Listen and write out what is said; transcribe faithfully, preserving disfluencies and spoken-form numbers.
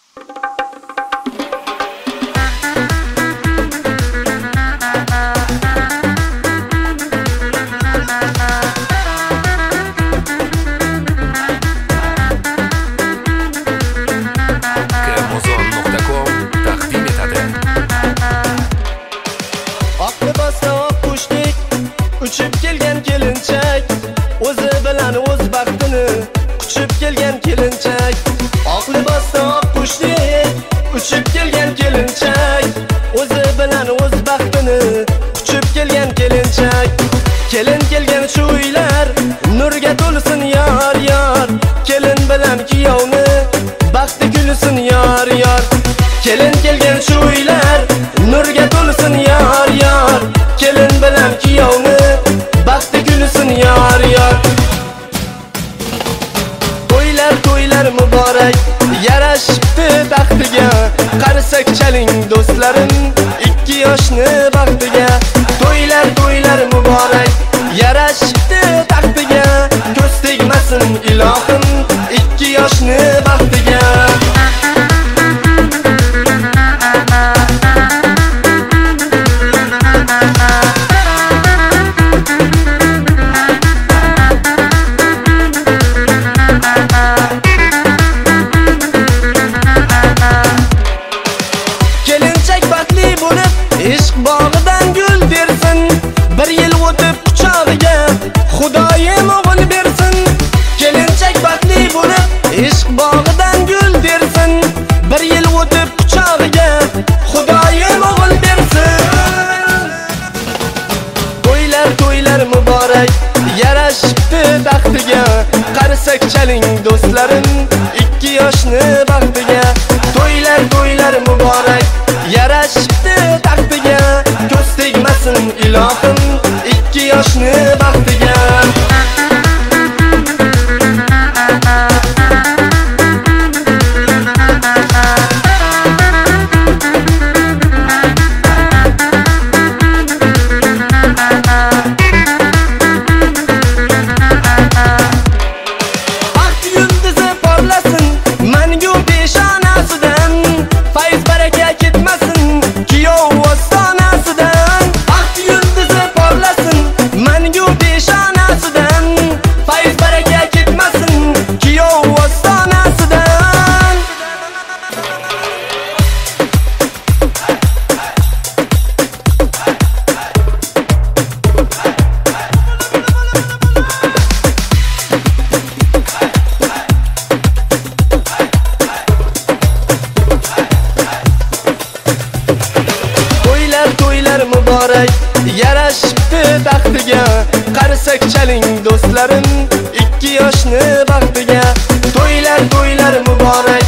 Uçup kelgan kelinchak, o'zi bilan o'z baxtini quchib kelgan kelinchak. Oq libosda oq qushdek, uchib kelgan kelinchak, o'zi bilan o'z baxtini quchib kelgan kelinchak. Kelin kelgan shu uylar nurga to'lsin yor yor, kelin bilan kuyovni baxti kulsin yor yor. Kelin kelgan shu uylar nurga to'lsin yor yor, kelin bilan kuyovni baxti kulsin yor yor. To'ylar to'ylar muborak, yarashibdi baxtiga, qarasak chaling do'stlarim ikki yoshni baxtiga. To'ylar to'ylar muborak, yarashibdi baxtiga, ko'z tegmasin ilohim ikki yoshni baxtiga. Ishq bog'idan gul bersin, bir yil o'tib quchog'iga Xudoyim o'g'il bersin. Kelinchak baxtli bo'lib, ishq bog'idan gul bersin, bir yil o'tib quchog'iga Xudoyim o'g'il bersin. To'ylar to'ylar muborak, yarashibdi baxtiga, qarasak chaling do'stlarim ikki yoshni baxtiga. To'ylar to'ylar muborak, yarashibdi baxtiga, ko'z tegmasin ilohim ikki yoshni baxtiga. Baxt yulduzi porlasin mangu peshonasidan, fayz baraka ketmasin kuyov ostonasidan. Baxt yulduzi porlasin mangu peshonasidan, fayz baraka ketmasin kuyov ostonasidan. To'ylar to'ylar muborak, yarashibdi baxtiga, qarasak chaling do'stlarim ikki yoshni baxtiga. To'ylar to'ylar muborak,